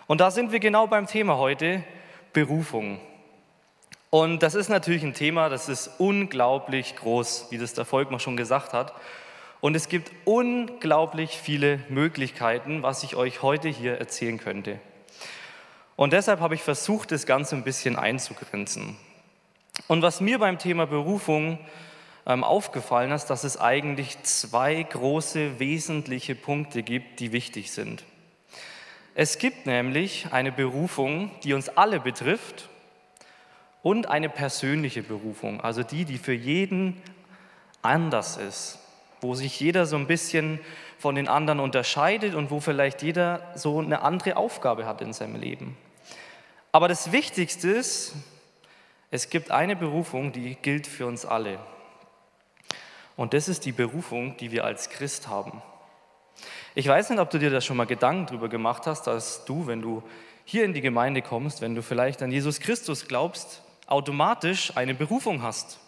Und da sind wir genau beim Thema heute, Berufung. Und das ist natürlich ein Thema, das ist unglaublich groß, wie das der Volkmar schon gesagt hat. Und es gibt unglaublich viele Möglichkeiten, was ich euch heute hier erzählen könnte. Und deshalb habe ich versucht, das Ganze ein bisschen einzugrenzen. Und was mir beim Thema Berufung aufgefallen ist, dass es eigentlich zwei große, wesentliche Punkte gibt, die wichtig sind. Es gibt nämlich eine Berufung, die uns alle betrifft, und eine persönliche Berufung, also die für jeden anders ist, wo sich jeder so ein bisschen von den anderen unterscheidet und wo vielleicht jeder so eine andere Aufgabe hat in seinem Leben. Aber das Wichtigste ist, es gibt eine Berufung, die gilt für uns alle. Und das ist die Berufung, die wir als Christ haben. Ich weiß nicht, ob du dir da schon mal Gedanken drüber gemacht hast, dass du, wenn du hier in die Gemeinde kommst, wenn du vielleicht an Jesus Christus glaubst, automatisch eine Berufung hast.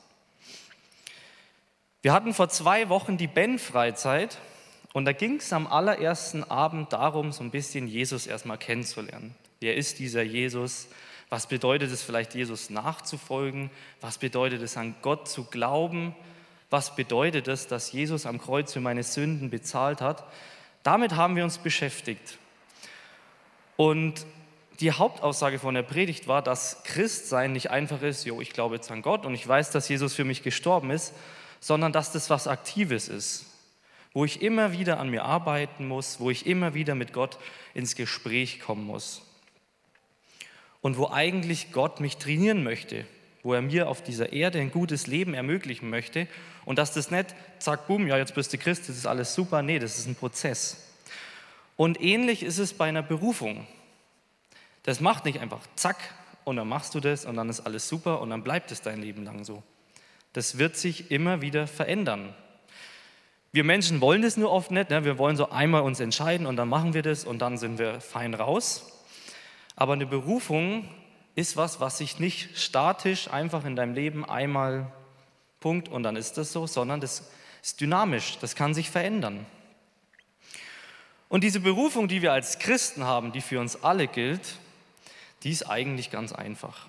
Wir hatten vor 2 Wochen die Ben-Freizeit und da ging es am allerersten Abend darum, so ein bisschen Jesus erstmal kennenzulernen. Wer ist dieser Jesus? Was bedeutet es vielleicht, Jesus nachzufolgen? Was bedeutet es, an Gott zu glauben? Was bedeutet es, dass Jesus am Kreuz für meine Sünden bezahlt hat? Damit haben wir uns beschäftigt. Und die Hauptaussage von der Predigt war, dass Christsein nicht einfach ist, ich glaube jetzt an Gott und ich weiß, dass Jesus für mich gestorben ist, sondern dass das was Aktives ist, wo ich immer wieder an mir arbeiten muss, wo ich immer wieder mit Gott ins Gespräch kommen muss. Und wo eigentlich Gott mich trainieren möchte, wo er mir auf dieser Erde ein gutes Leben ermöglichen möchte und dass das nicht, zack, boom, ja, jetzt bist du Christ, das ist alles super. Nee, das ist ein Prozess. Und ähnlich ist es bei einer Berufung. Das macht nicht einfach zack und dann machst du das und dann ist alles super und dann bleibt es dein Leben lang so. Das wird sich immer wieder verändern. Wir Menschen wollen das nur oft nicht, ne? Wir wollen so einmal uns entscheiden und dann machen wir das und dann sind wir fein raus. Aber eine Berufung ist was sich nicht statisch einfach in deinem Leben einmal Punkt und dann ist das so, sondern das ist dynamisch, das kann sich verändern. Und diese Berufung, die wir als Christen haben, die für uns alle gilt, die ist eigentlich ganz einfach.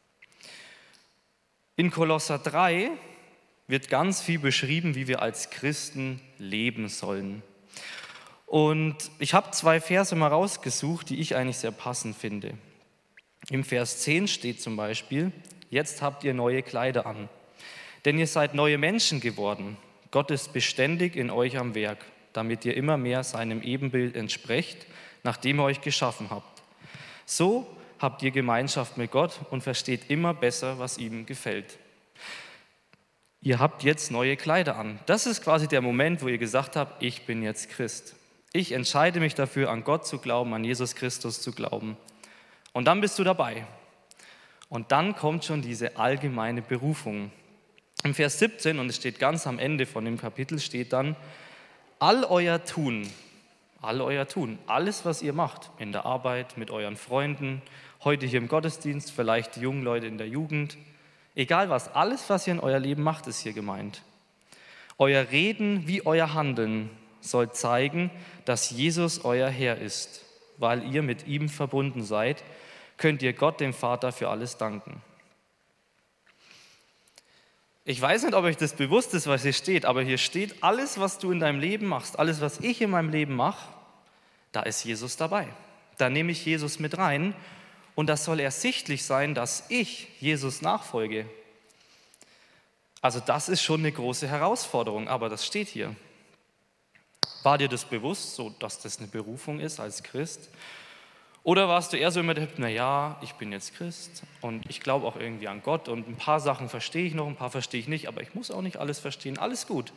In Kolosser 3 wird ganz viel beschrieben, wie wir als Christen leben sollen. Und ich habe 2 Verse mal rausgesucht, die ich eigentlich sehr passend finde. Im Vers 10 steht zum Beispiel, jetzt habt ihr neue Kleider an, denn ihr seid neue Menschen geworden. Gott ist beständig in euch am Werk, damit ihr immer mehr seinem Ebenbild entsprecht, nachdem er euch geschaffen habt. So habt ihr Gemeinschaft mit Gott und versteht immer besser, was ihm gefällt. Ihr habt jetzt neue Kleider an. Das ist quasi der Moment, wo ihr gesagt habt, ich bin jetzt Christ. Ich entscheide mich dafür, an Gott zu glauben, an Jesus Christus zu glauben. Und dann bist du dabei. Und dann kommt schon diese allgemeine Berufung. Im Vers 17, und es steht ganz am Ende von dem Kapitel, steht dann, all euer Tun, alles, was ihr macht, in der Arbeit, mit euren Freunden, heute hier im Gottesdienst, vielleicht die jungen Leute in der Jugend, egal was, alles, was ihr in euer Leben macht, ist hier gemeint. Euer Reden wie euer Handeln soll zeigen, dass Jesus euer Herr ist. Weil ihr mit ihm verbunden seid, könnt ihr Gott, dem Vater, für alles danken. Ich weiß nicht, ob euch das bewusst ist, was hier steht, aber hier steht, alles, was du in deinem Leben machst, alles, was ich in meinem Leben mache, da ist Jesus dabei. Da nehme ich Jesus mit rein und das soll ersichtlich sein, dass ich Jesus nachfolge. Also das ist schon eine große Herausforderung, aber das steht hier. War dir das bewusst, so dass das eine Berufung ist als Christ? Oder warst du eher so immer der Typ, naja, ich bin jetzt Christ und ich glaube auch irgendwie an Gott und ein paar Sachen verstehe ich noch, ein paar verstehe ich nicht, aber ich muss auch nicht alles verstehen, alles gut.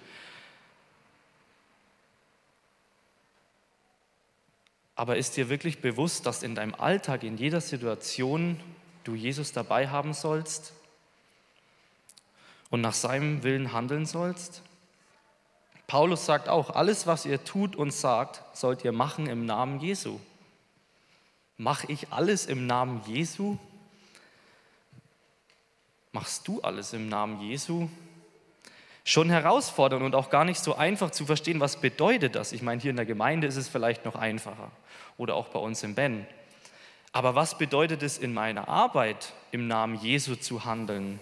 Aber ist dir wirklich bewusst, dass in deinem Alltag, in jeder Situation du Jesus dabei haben sollst und nach seinem Willen handeln sollst? Paulus sagt auch, alles, was ihr tut und sagt, sollt ihr machen im Namen Jesu. Mache ich alles im Namen Jesu? Machst du alles im Namen Jesu? Schon herausfordernd und auch gar nicht so einfach zu verstehen, was bedeutet das? Ich meine, hier in der Gemeinde ist es vielleicht noch einfacher oder auch bei uns im Ben. Aber was bedeutet es in meiner Arbeit, im Namen Jesu zu handeln?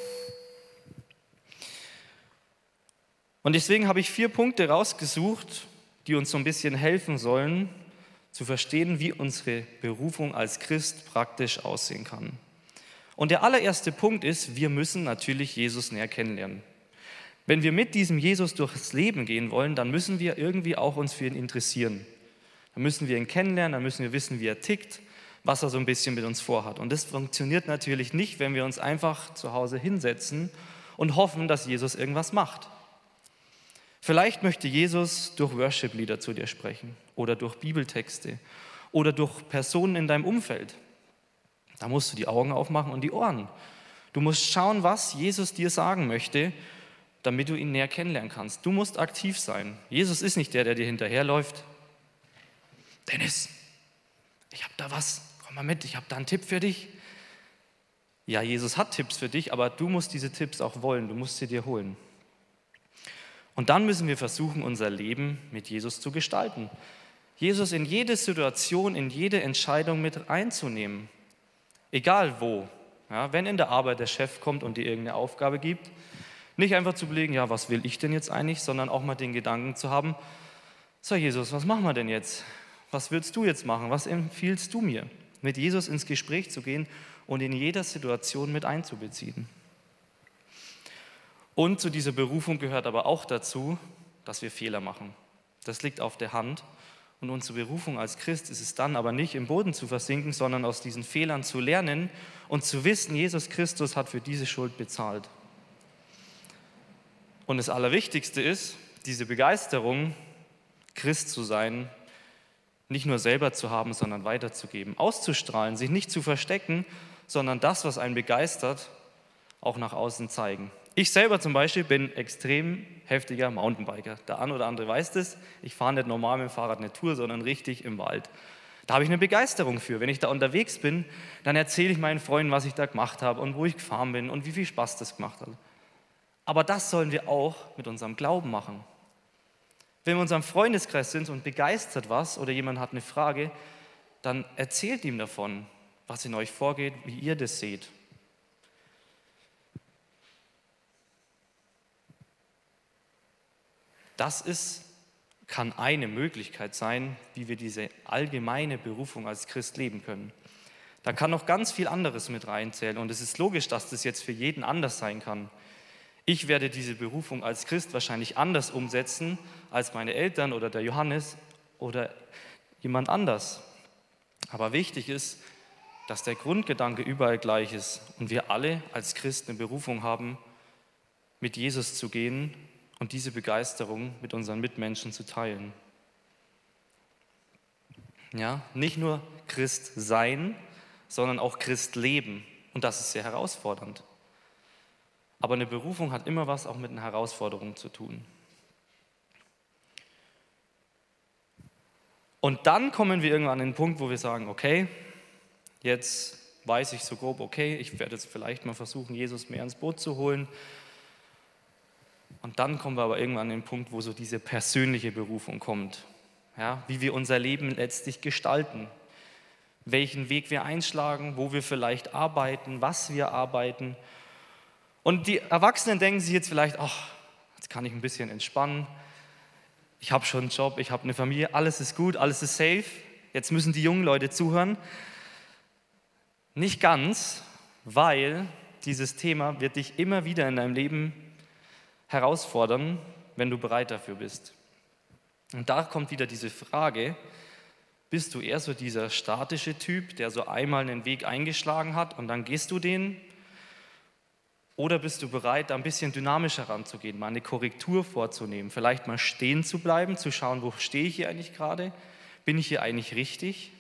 Und deswegen habe ich 4 Punkte rausgesucht, die uns so ein bisschen helfen sollen, zu verstehen, wie unsere Berufung als Christ praktisch aussehen kann. Und der allererste Punkt ist, wir müssen natürlich Jesus näher kennenlernen. Wenn wir mit diesem Jesus durchs Leben gehen wollen, dann müssen wir irgendwie auch uns für ihn interessieren. Dann müssen wir ihn kennenlernen, dann müssen wir wissen, wie er tickt, was er so ein bisschen mit uns vorhat. Und das funktioniert natürlich nicht, wenn wir uns einfach zu Hause hinsetzen und hoffen, dass Jesus irgendwas macht. Vielleicht möchte Jesus durch Worship-Lieder zu dir sprechen oder durch Bibeltexte oder durch Personen in deinem Umfeld. Da musst du die Augen aufmachen und die Ohren. Du musst schauen, was Jesus dir sagen möchte, damit du ihn näher kennenlernen kannst. Du musst aktiv sein. Jesus ist nicht der, der dir hinterherläuft. Dennis, ich habe da was, komm mal mit, ich habe da einen Tipp für dich. Ja, Jesus hat Tipps für dich, aber du musst diese Tipps auch wollen, du musst sie dir holen. Und dann müssen wir versuchen, unser Leben mit Jesus zu gestalten. Jesus in jede Situation, in jede Entscheidung mit einzunehmen. Egal wo. Ja, wenn in der Arbeit der Chef kommt und dir irgendeine Aufgabe gibt, nicht einfach zu überlegen, ja, was will ich denn jetzt eigentlich, sondern auch mal den Gedanken zu haben, so Jesus, was machen wir denn jetzt? Was würdest du jetzt machen? Was empfiehlst du mir? Mit Jesus ins Gespräch zu gehen und in jeder Situation mit einzubeziehen. Und zu dieser Berufung gehört aber auch dazu, dass wir Fehler machen. Das liegt auf der Hand. Und unsere Berufung als Christ ist es dann aber nicht, im Boden zu versinken, sondern aus diesen Fehlern zu lernen und zu wissen, Jesus Christus hat für diese Schuld bezahlt. Und das Allerwichtigste ist, diese Begeisterung, Christ zu sein, nicht nur selber zu haben, sondern weiterzugeben, auszustrahlen, sich nicht zu verstecken, sondern das, was einen begeistert, auch nach außen zeigen. Ich selber zum Beispiel bin extrem heftiger Mountainbiker. Der eine oder andere weiß das. Ich fahre nicht normal mit dem Fahrrad eine Tour, sondern richtig im Wald. Da habe ich eine Begeisterung für. Wenn ich da unterwegs bin, dann erzähle ich meinen Freunden, was ich da gemacht habe und wo ich gefahren bin und wie viel Spaß das gemacht hat. Aber das sollen wir auch mit unserem Glauben machen. Wenn wir in unserem Freundeskreis sind und begeistert was oder jemand hat eine Frage, dann erzählt ihm davon, was in euch vorgeht, wie ihr das seht. Kann eine Möglichkeit sein, wie wir diese allgemeine Berufung als Christ leben können. Da kann noch ganz viel anderes mit reinzählen und es ist logisch, dass das jetzt für jeden anders sein kann. Ich werde diese Berufung als Christ wahrscheinlich anders umsetzen als meine Eltern oder der Johannes oder jemand anders. Aber wichtig ist, dass der Grundgedanke überall gleich ist und wir alle als Christen eine Berufung haben, mit Jesus zu gehen und diese Begeisterung mit unseren Mitmenschen zu teilen. Ja, nicht nur Christ sein, sondern auch Christ leben. Und das ist sehr herausfordernd. Aber eine Berufung hat immer was auch mit einer Herausforderung zu tun. Und dann kommen wir irgendwann an den Punkt, wo wir sagen, okay, jetzt weiß ich so grob, okay, ich werde jetzt vielleicht mal versuchen, Jesus mehr ins Boot zu holen. Und dann kommen wir aber irgendwann an den Punkt, wo so diese persönliche Berufung kommt. Ja, wie wir unser Leben letztlich gestalten, welchen Weg wir einschlagen, wo wir vielleicht arbeiten, was wir arbeiten. Und die Erwachsenen denken sich jetzt vielleicht, ach, jetzt kann ich ein bisschen entspannen. Ich habe schon einen Job, ich habe eine Familie, alles ist gut, alles ist safe. Jetzt müssen die jungen Leute zuhören. Nicht ganz, weil dieses Thema wird dich immer wieder in deinem Leben herausfordern, wenn du bereit dafür bist. Und da kommt wieder diese Frage, bist du eher so dieser statische Typ, der so einmal einen Weg eingeschlagen hat und dann gehst du den? Oder bist du bereit, da ein bisschen dynamischer ranzugehen, mal eine Korrektur vorzunehmen, vielleicht mal stehen zu bleiben, zu schauen, wo stehe ich hier eigentlich gerade? Bin ich hier eigentlich richtig?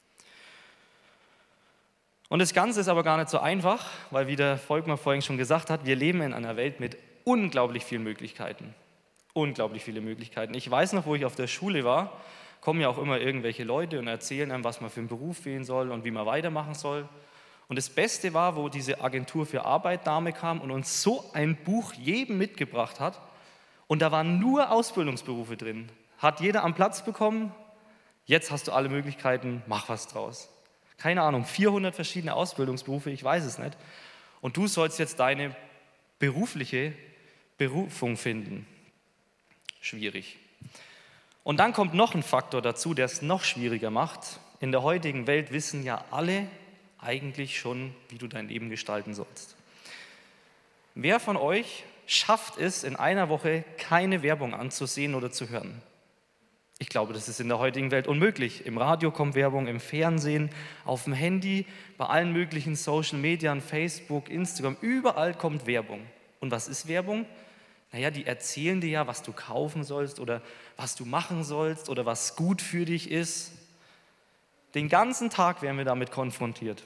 Und das Ganze ist aber gar nicht so einfach, weil wie der Volkmar vorhin schon gesagt hat, wir leben in einer Welt mit unglaublich vielen Möglichkeiten. Unglaublich viele Möglichkeiten. Ich weiß noch, wo ich auf der Schule war, kommen ja auch immer irgendwelche Leute und erzählen einem, was man für einen Beruf wählen soll und wie man weitermachen soll. Und das Beste war, wo diese Agentur für Arbeit Dame kam und uns so ein Buch jedem mitgebracht hat. Und da waren nur Ausbildungsberufe drin. Hat jeder am Platz bekommen, jetzt hast du alle Möglichkeiten, mach was draus. keine Ahnung, 400 verschiedene Ausbildungsberufe, ich weiß es nicht. Und du sollst jetzt deine berufliche Berufung finden. Schwierig. Und dann kommt noch ein Faktor dazu, der es noch schwieriger macht. In der heutigen Welt wissen ja alle eigentlich schon, wie du dein Leben gestalten sollst. Wer von euch schafft es, in einer Woche keine Werbung anzusehen oder zu hören? Ich glaube, das ist in der heutigen Welt unmöglich. Im Radio kommt Werbung, im Fernsehen, auf dem Handy, bei allen möglichen Social Medien, Facebook, Instagram, überall kommt Werbung. Und was ist Werbung? Naja, die erzählen dir ja, was du kaufen sollst oder was du machen sollst oder was gut für dich ist. Den ganzen Tag werden wir damit konfrontiert.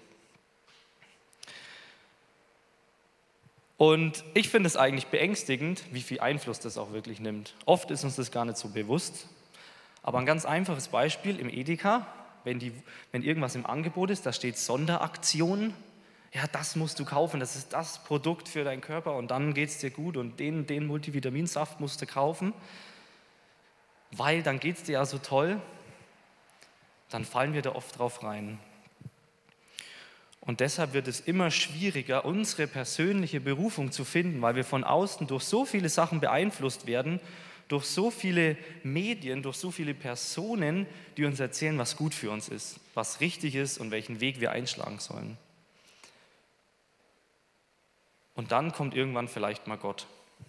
Und ich finde es eigentlich beängstigend, wie viel Einfluss das auch wirklich nimmt. Oft ist uns das gar nicht so bewusst. Aber ein ganz einfaches Beispiel im Edeka, wenn irgendwas im Angebot ist, da steht Sonderaktion. Ja, das musst du kaufen, das ist das Produkt für deinen Körper und dann geht es dir gut und den Multivitaminsaft musst du kaufen, weil dann geht es dir ja so toll. Dann fallen wir da oft drauf rein. Und deshalb wird es immer schwieriger, unsere persönliche Berufung zu finden, weil wir von außen durch so viele Sachen beeinflusst werden, durch so viele Medien, durch so viele Personen, die uns erzählen, was gut für uns ist, was richtig ist und welchen Weg wir einschlagen sollen. Und dann kommt irgendwann vielleicht mal Gott.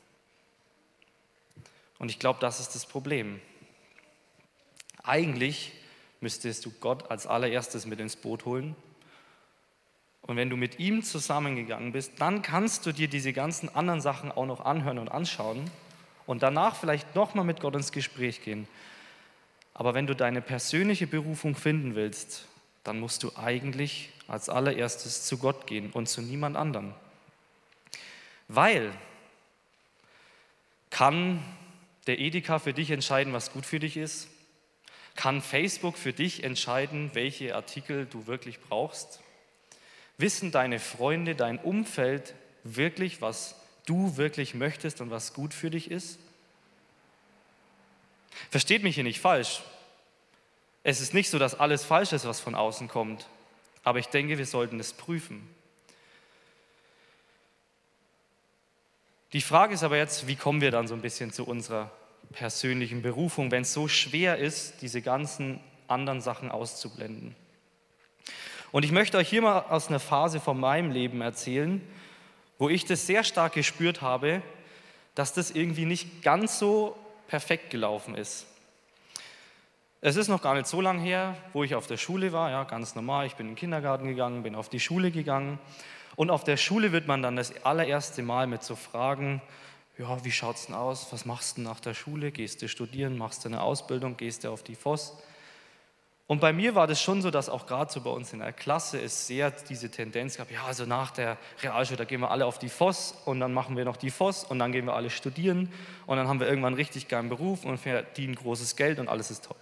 Und ich glaube, das ist das Problem. Eigentlich müsstest du Gott als allererstes mit ins Boot holen. Und wenn du mit ihm zusammengegangen bist, dann kannst du dir diese ganzen anderen Sachen auch noch anhören und anschauen und danach vielleicht nochmal mit Gott ins Gespräch gehen. Aber wenn du deine persönliche Berufung finden willst, dann musst du eigentlich als allererstes zu Gott gehen und zu niemand anderem. Weil kann der Edeka für dich entscheiden, was gut für dich ist? Kann Facebook für dich entscheiden, welche Artikel du wirklich brauchst? Wissen deine Freunde, dein Umfeld wirklich, was du wirklich möchtest und was gut für dich ist? Versteht mich hier nicht falsch. Es ist nicht so, dass alles falsch ist, was von außen kommt. Aber ich denke, wir sollten es prüfen. Die Frage ist aber jetzt, wie kommen wir dann so ein bisschen zu unserer persönlichen Berufung, wenn es so schwer ist, diese ganzen anderen Sachen auszublenden? Und ich möchte euch hier mal aus einer Phase von meinem Leben erzählen, wo ich das sehr stark gespürt habe, dass das irgendwie nicht ganz so perfekt gelaufen ist. Es ist noch gar nicht so lange her, wo ich auf der Schule war, ja, ganz normal. Ich bin in den Kindergarten gegangen, bin auf die Schule gegangen. Und auf der Schule wird man dann das allererste Mal mit so Fragen, ja, wie schaut's denn aus? Was machst du nach der Schule? Gehst du studieren? Machst du eine Ausbildung? Gehst du auf die FOS? Und bei mir war das schon so, dass auch gerade so bei uns in der Klasse es sehr diese Tendenz gab, ja, also nach der Realschule, da gehen wir alle auf die FOS und dann machen wir noch die FOS und dann gehen wir alle studieren und dann haben wir irgendwann einen richtig geilen Beruf und verdienen großes Geld und alles ist toll.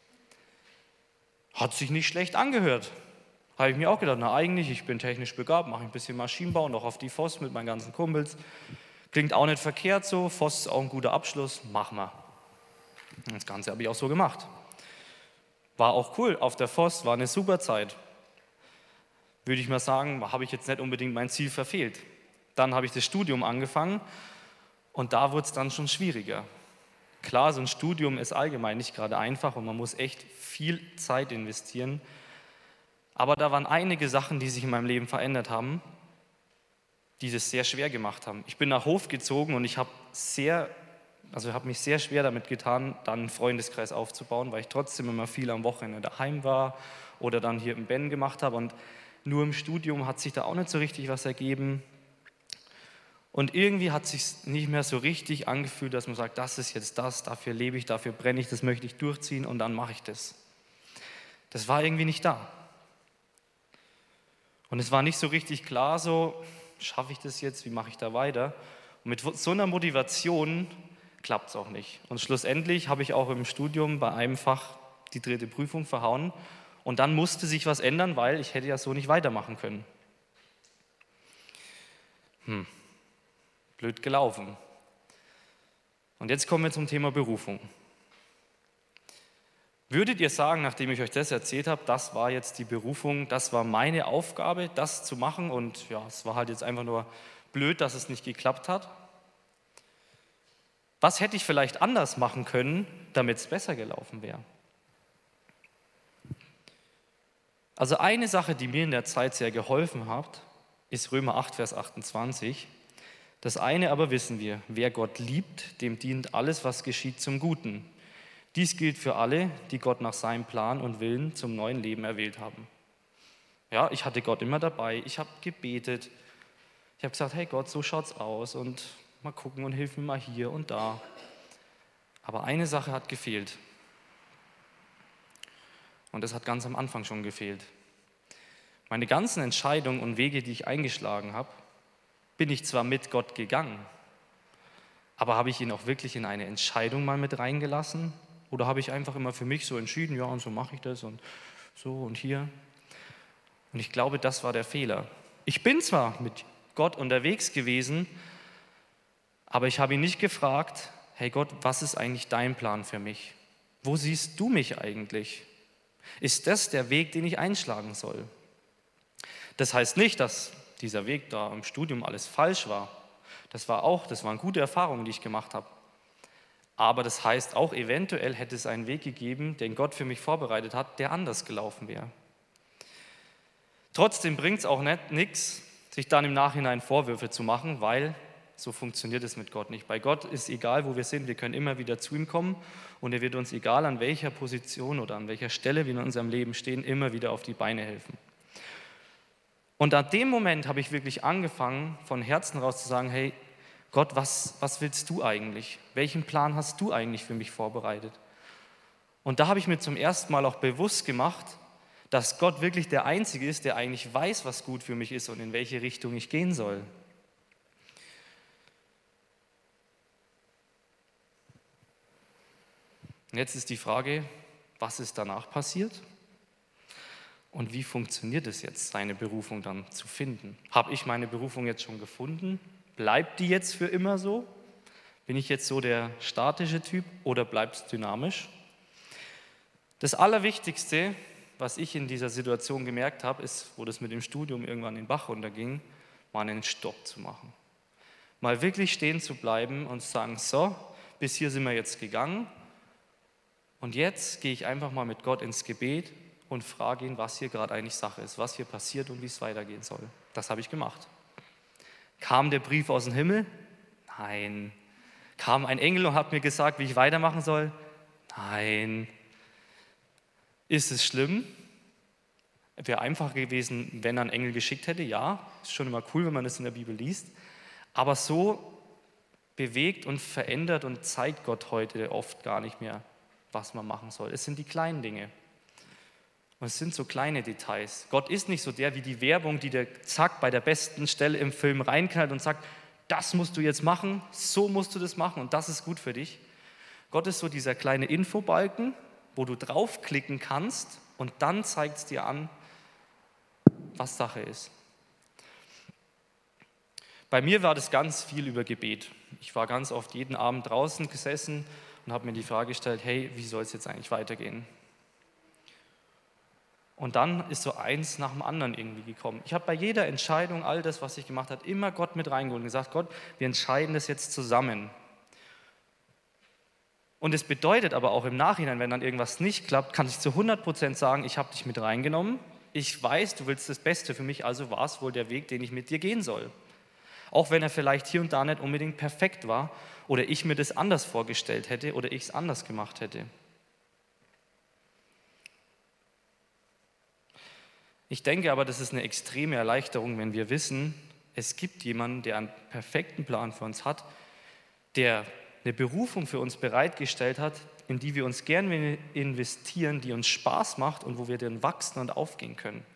Hat sich nicht schlecht angehört. Habe ich mir auch gedacht, na eigentlich, ich bin technisch begabt, mache ein bisschen Maschinenbau, noch auf die FOS mit meinen ganzen Kumpels. Klingt auch nicht verkehrt so, FOS ist auch ein guter Abschluss, machen wir. Das Ganze habe ich auch so gemacht. War auch cool, auf der FOS war eine super Zeit. Würde ich mal sagen, habe ich jetzt nicht unbedingt mein Ziel verfehlt. Dann habe ich das Studium angefangen und da wurde es dann schon schwieriger. Klar, so ein Studium ist allgemein nicht gerade einfach und man muss echt viel Zeit investieren. Aber da waren einige Sachen, die sich in meinem Leben verändert haben, die das sehr schwer gemacht haben. Ich bin nach Hof gezogen und ich habe mich sehr schwer damit getan, dann einen Freundeskreis aufzubauen, weil ich trotzdem immer viel am Wochenende daheim war oder dann hier im Ben gemacht habe. Und nur im Studium hat sich da auch nicht so richtig was ergeben. Und irgendwie hat es sich nicht mehr so richtig angefühlt, dass man sagt, das ist jetzt das, dafür lebe ich, dafür brenne ich, das möchte ich durchziehen und dann mache ich das. Das war irgendwie nicht da. Und es war nicht so richtig klar, so schaffe ich das jetzt, wie mache ich da weiter? Und mit so einer Motivation klappt es auch nicht. Und schlussendlich habe ich auch im Studium bei einem Fach die 3. Prüfung verhauen und dann musste sich was ändern, weil ich hätte ja so nicht weitermachen können. Blöd gelaufen. Und jetzt kommen wir zum Thema Berufung. Würdet ihr sagen, nachdem ich euch das erzählt habe, das war jetzt die Berufung, das war meine Aufgabe, das zu machen und ja, es war halt jetzt einfach nur blöd, dass es nicht geklappt hat? Was hätte ich vielleicht anders machen können, damit es besser gelaufen wäre? Also eine Sache, die mir in der Zeit sehr geholfen hat, ist Römer 8, Vers 28. Das eine aber wissen wir, wer Gott liebt, dem dient alles, was geschieht, zum Guten. Dies gilt für alle, die Gott nach seinem Plan und Willen zum neuen Leben erwählt haben. Ja, ich hatte Gott immer dabei, ich habe gebetet, ich habe gesagt, hey Gott, so schaut's aus und mal gucken und hilf mir mal hier und da. Aber eine Sache hat gefehlt. Und das hat ganz am Anfang schon gefehlt. Meine ganzen Entscheidungen und Wege, die ich eingeschlagen habe, bin ich zwar mit Gott gegangen, aber habe ich ihn auch wirklich in eine Entscheidung mal mit reingelassen? Oder habe ich einfach immer für mich so entschieden, ja, und so mache ich das und so und hier? Und ich glaube, das war der Fehler. Ich bin zwar mit Gott unterwegs gewesen, aber ich habe ihn nicht gefragt, hey Gott, was ist eigentlich dein Plan für mich? Wo siehst du mich eigentlich? Ist das der Weg, den ich einschlagen soll? Das heißt nicht, dass dieser Weg da im Studium alles falsch war. Das waren gute Erfahrungen, die ich gemacht habe. Aber das heißt auch, eventuell hätte es einen Weg gegeben, den Gott für mich vorbereitet hat, der anders gelaufen wäre. Trotzdem bringt es auch nichts, sich dann im Nachhinein Vorwürfe zu machen, weil so funktioniert es mit Gott nicht. Bei Gott ist egal, wo wir sind, wir können immer wieder zu ihm kommen und er wird uns, egal an welcher Position oder an welcher Stelle wir in unserem Leben stehen, immer wieder auf die Beine helfen. Und an dem Moment habe ich wirklich angefangen, von Herzen raus zu sagen, hey Gott, was willst du eigentlich? Welchen Plan hast du eigentlich für mich vorbereitet? Und da habe ich mir zum ersten Mal auch bewusst gemacht, dass Gott wirklich der Einzige ist, der eigentlich weiß, was gut für mich ist und in welche Richtung ich gehen soll. Und jetzt ist die Frage, was ist danach passiert? Und wie funktioniert es jetzt, seine Berufung dann zu finden? Habe ich meine Berufung jetzt schon gefunden? Bleibt die jetzt für immer so? Bin ich jetzt so der statische Typ oder bleibt es dynamisch? Das Allerwichtigste, was ich in dieser Situation gemerkt habe, ist, wo das mit dem Studium irgendwann den Bach runterging, mal einen Stopp zu machen. Mal wirklich stehen zu bleiben und zu sagen, so, bis hier sind wir jetzt gegangen und jetzt gehe ich einfach mal mit Gott ins Gebet und frage ihn, was hier gerade eigentlich Sache ist, was hier passiert und wie es weitergehen soll. Das habe ich gemacht. Kam der Brief aus dem Himmel? Nein. Kam ein Engel und hat mir gesagt, wie ich weitermachen soll? Nein. Ist es schlimm? Wäre einfach gewesen, wenn er einen Engel geschickt hätte, ja. Ist schon immer cool, wenn man das in der Bibel liest. Aber so bewegt und verändert und zeigt Gott heute oft gar nicht mehr, was man machen soll. Es sind die kleinen Dinge. Und es sind so kleine Details. Gott ist nicht so der wie die Werbung, die dir zack bei der besten Stelle im Film reinknallt und sagt, das musst du jetzt machen, so musst du das machen und das ist gut für dich. Gott ist so dieser kleine Infobalken, wo du draufklicken kannst und dann zeigt es dir an, was Sache ist. Bei mir war das ganz viel über Gebet. Ich war ganz oft jeden Abend draußen gesessen und habe mir die Frage gestellt, hey, wie soll es jetzt eigentlich weitergehen? Und dann ist so eins nach dem anderen irgendwie gekommen. Ich habe bei jeder Entscheidung, all das, was ich gemacht habe, immer Gott mit reingeholt und gesagt, Gott, wir entscheiden das jetzt zusammen. Und es bedeutet aber auch im Nachhinein, wenn dann irgendwas nicht klappt, kann ich zu 100% sagen, ich habe dich mit reingenommen. Ich weiß, du willst das Beste für mich, also war es wohl der Weg, den ich mit dir gehen soll. Auch wenn er vielleicht hier und da nicht unbedingt perfekt war oder ich mir das anders vorgestellt hätte oder ich es anders gemacht hätte. Ich denke aber, das ist eine extreme Erleichterung, wenn wir wissen, es gibt jemanden, der einen perfekten Plan für uns hat, der eine Berufung für uns bereitgestellt hat, in die wir uns gerne investieren, die uns Spaß macht und wo wir dann wachsen und aufgehen können.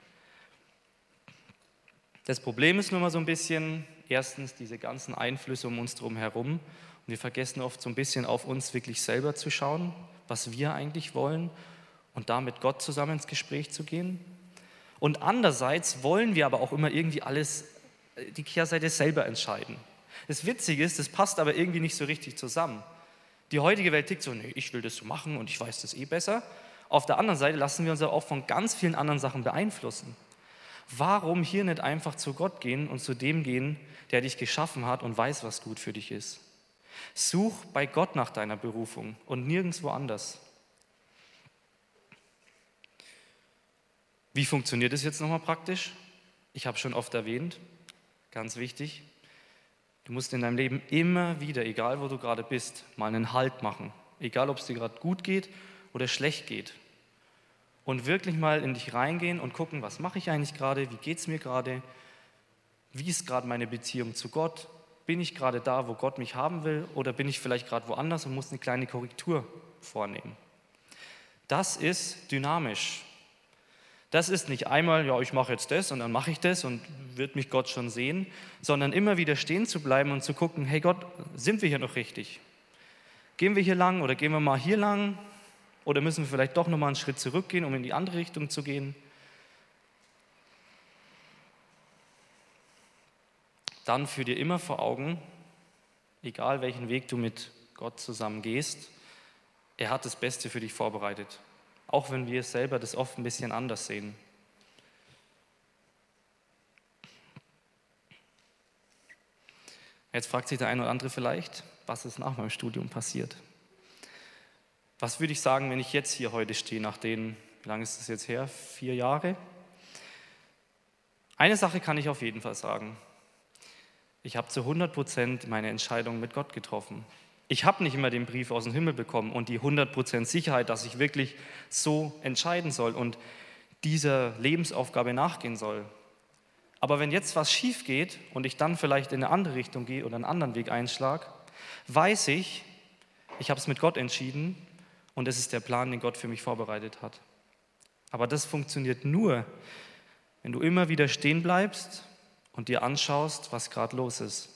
Das Problem ist nur mal so ein bisschen, erstens diese ganzen Einflüsse um uns herum und wir vergessen oft so ein bisschen auf uns wirklich selber zu schauen, was wir eigentlich wollen und da mit Gott zusammen ins Gespräch zu gehen. Und andererseits wollen wir aber auch immer irgendwie alles, die Kehrseite selber entscheiden. Das Witzige ist, das passt aber irgendwie nicht so richtig zusammen. Die heutige Welt tickt so, nee, ich will das so machen und ich weiß das eh besser. Auf der anderen Seite lassen wir uns aber auch von ganz vielen anderen Sachen beeinflussen. Warum hier nicht einfach zu Gott gehen und zu dem gehen, der dich geschaffen hat und weiß, was gut für dich ist? Such bei Gott nach deiner Berufung und nirgendwo anders. Wie funktioniert es jetzt nochmal praktisch? Ich habe schon oft erwähnt, ganz wichtig, du musst in deinem Leben immer wieder, egal wo du gerade bist, mal einen Halt machen. Egal, ob es dir gerade gut geht oder schlecht geht. Und wirklich mal in dich reingehen und gucken, was mache ich eigentlich gerade, wie geht es mir gerade, wie ist gerade meine Beziehung zu Gott, bin ich gerade da, wo Gott mich haben will, oder bin ich vielleicht gerade woanders und muss eine kleine Korrektur vornehmen. Das ist dynamisch. Das ist nicht einmal, ja, ich mache jetzt das und dann mache ich das und wird mich Gott schon sehen, sondern immer wieder stehen zu bleiben und zu gucken, hey Gott, sind wir hier noch richtig? Gehen wir hier lang oder gehen wir mal hier lang? Oder müssen wir vielleicht doch nochmal einen Schritt zurückgehen, um in die andere Richtung zu gehen? Dann führ dir immer vor Augen, egal welchen Weg du mit Gott zusammen gehst, er hat das Beste für dich vorbereitet. Auch wenn wir selber das oft ein bisschen anders sehen. Jetzt fragt sich der eine oder andere vielleicht, was ist nach meinem Studium passiert? Was würde ich sagen, wenn ich jetzt hier heute stehe, nach den, wie lange ist das jetzt her? 4 Jahre? Eine Sache kann ich auf jeden Fall sagen. Ich habe zu 100% meine Entscheidung mit Gott getroffen. Ich habe nicht immer den Brief aus dem Himmel bekommen und die 100% Sicherheit, dass ich wirklich so entscheiden soll und dieser Lebensaufgabe nachgehen soll. Aber wenn jetzt was schief geht und ich dann vielleicht in eine andere Richtung gehe oder einen anderen Weg einschlage, weiß ich, ich habe es mit Gott entschieden und es ist der Plan, den Gott für mich vorbereitet hat. Aber das funktioniert nur, wenn du immer wieder stehen bleibst und dir anschaust, was gerade los ist.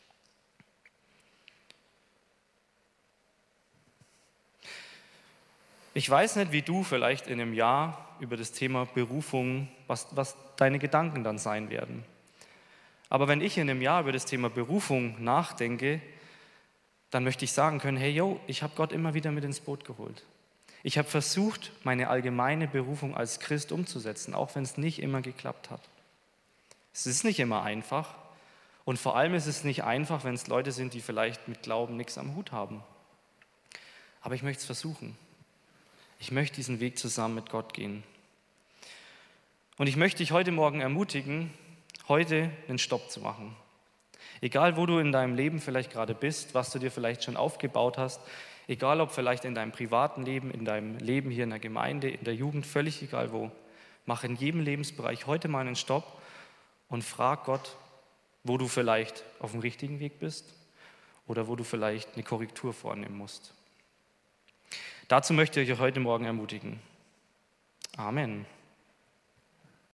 Ich weiß nicht, wie du vielleicht in einem Jahr über das Thema Berufung, was deine Gedanken dann sein werden. Aber wenn ich in einem Jahr über das Thema Berufung nachdenke, dann möchte ich sagen können, hey, ich habe Gott immer wieder mit ins Boot geholt. Ich habe versucht, meine allgemeine Berufung als Christ umzusetzen, auch wenn es nicht immer geklappt hat. Es ist nicht immer einfach und vor allem ist es nicht einfach, wenn es Leute sind, die vielleicht mit Glauben nichts am Hut haben. Aber ich möchte es versuchen. Ich möchte diesen Weg zusammen mit Gott gehen. Und ich möchte dich heute Morgen ermutigen, heute einen Stopp zu machen. Egal, wo du in deinem Leben vielleicht gerade bist, was du dir vielleicht schon aufgebaut hast, egal, ob vielleicht in deinem privaten Leben, in deinem Leben hier in der Gemeinde, in der Jugend, völlig egal wo, mach in jedem Lebensbereich heute mal einen Stopp und frag Gott, wo du vielleicht auf dem richtigen Weg bist oder wo du vielleicht eine Korrektur vornehmen musst. Dazu möchte ich euch heute Morgen ermutigen. Amen.